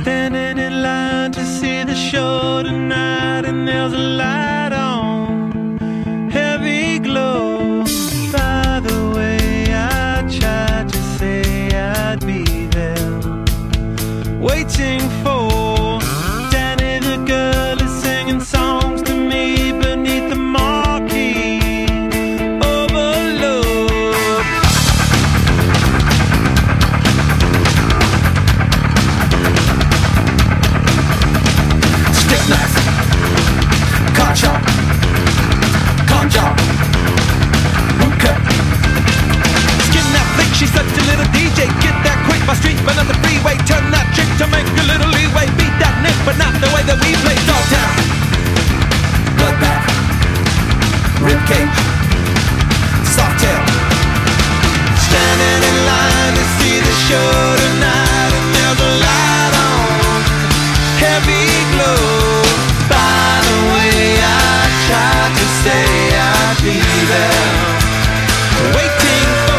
Standing in line to see the show tonight, and there's a light on, heavy glow. By the way, I tried to say I'd be there, waiting for Danny the girl is singing songs to me beneath the marquee. Overload. Stick knife, car chop, con job, hookah. Skin that flick, she's such a little DJ. Get that quick, my street, but on the freeway. Turn that trick to make a little leeway. Beat that nick, but not the way that we play. Dogtown, bloodbath, ribcage, soft tail. Standing in line to see the show tonight, and there's a light on, heavy glow. By the way, I tried to say I'd be there, waiting for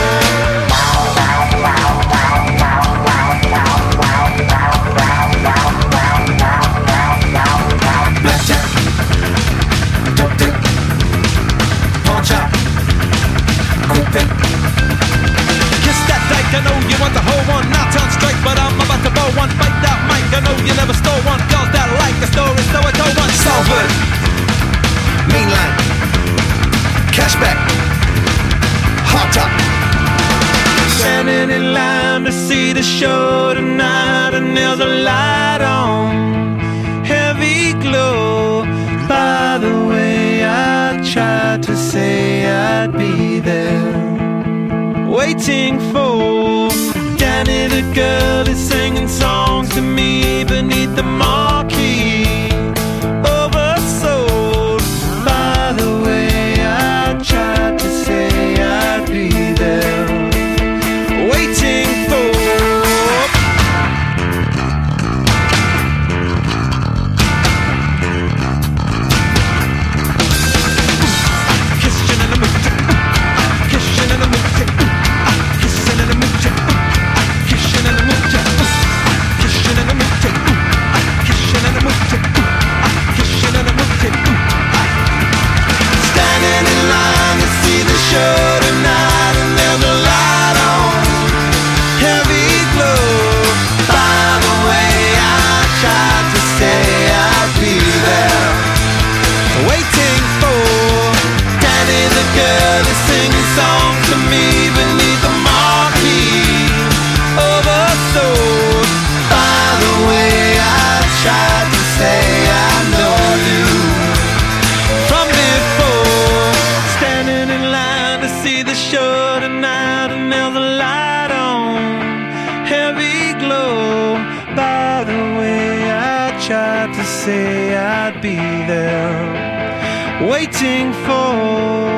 blackjack, dope dick, pawn shop, quick pick. Kiss that dyke, I know you want the whole one. Not on strike, but I'm about to blow one. Fight that mic, I know you never stole one. Girls that like a story, so I told one. Salford, mean line, cashback, hot top. Standing in line to see the show tonight, and there's a light on, heavy glow. By the way, I tried to say I'd be there, waiting for Danny the girl is singing songs to me beneath the marquee. Oversold. By the way, I tried to say I'd be there, waiting for kissing in the mood, kissing in the mood, kissing in the mood, kissing in the mood, kissing in the mood, kissing in the mood, kissing in the mood. Standing in line to see the show tonight, and there's a light on, heavy glow. By the way, I tried to say I'd be there, waiting for Danny the girl is singing songs to me beneath the marquee. Oversold. By the way, I tried to say I know you from before. Standing in line to see the show tonight, and there's a light on, heavy glow. By the way, I tried to say I'd be there, waiting for